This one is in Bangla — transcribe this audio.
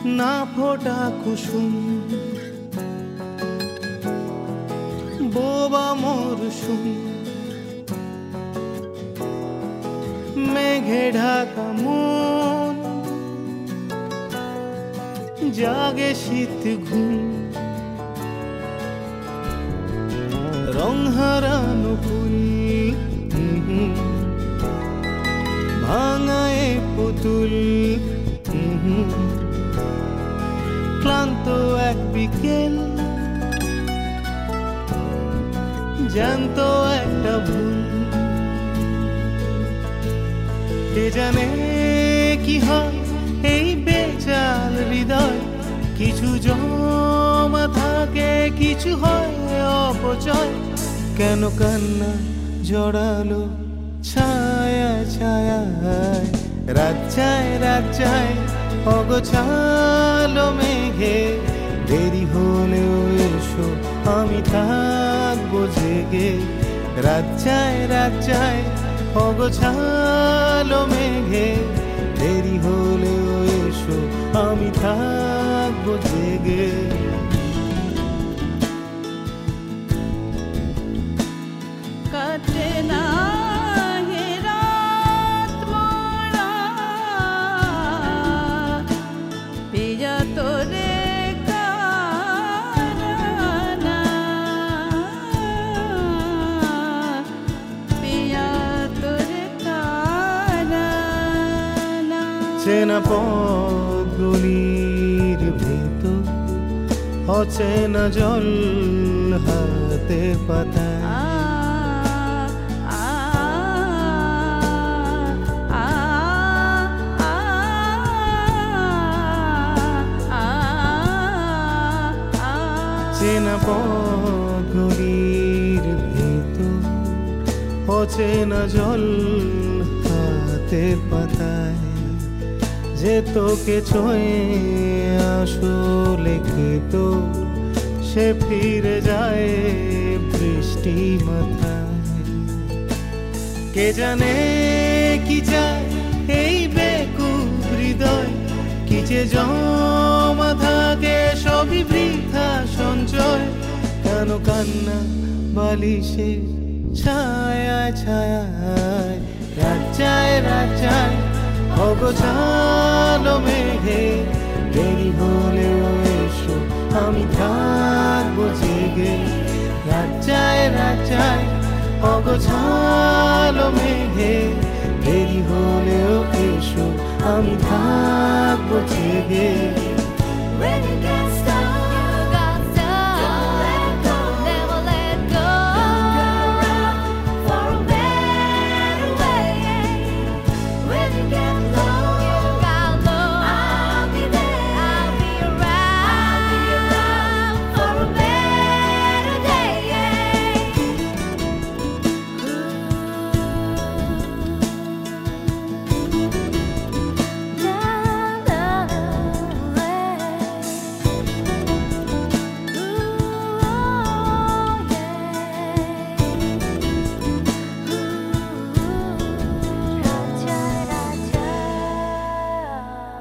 না ফোটা কুসুম বোবা মরশুম মেঘে ঢাকা মন জাগে শীত ঘুম রং হারানো ফুল ভাঙায় পুতুল ক্লান্ত এক বিকেল জ্যান্ত একটা ভুল কে জানে কি হয় এই বেচাল হৃদয় কিছু জমা থাকে কিছু হয় অপচয় কেন কান্না জড়ালো ছায়া ছায়ায় রাত যায় অগোছালো মেঘে দেরি হলেও এসো আমি থাকবো জেগে রাত যায় অগোছালো মেঘে দেরি হলেও এসো আমি থাকবো জেগে কাটে না হে রাত মোরা পিয়া তোরে কারানা পিয়া তোরে কারানা চেনা পথগুলির ভেতর অচেনা জল হাতের পাতায় চেনা পথগুলির ভেতর অচেনা জল হাতের পাতায় যে তোকে ছুঁয়ে আসলে তো সে ফিরে যায় বৃষ্টি মাথায় কে জানে কি চায় এই বেকুব হৃদয় কি যে জমা থাকে সবই বৃথা সঞ্চয় কেন কান্না বালিশে ছায়ায় ছায়ায় রাত যায় অগোছালো মেঘে দেরি হলেও এসো আমি থাকবো জেগে রাত যায় অগোছালো মেঘে দেরি হলেও এসো আমি থাকবো জেগে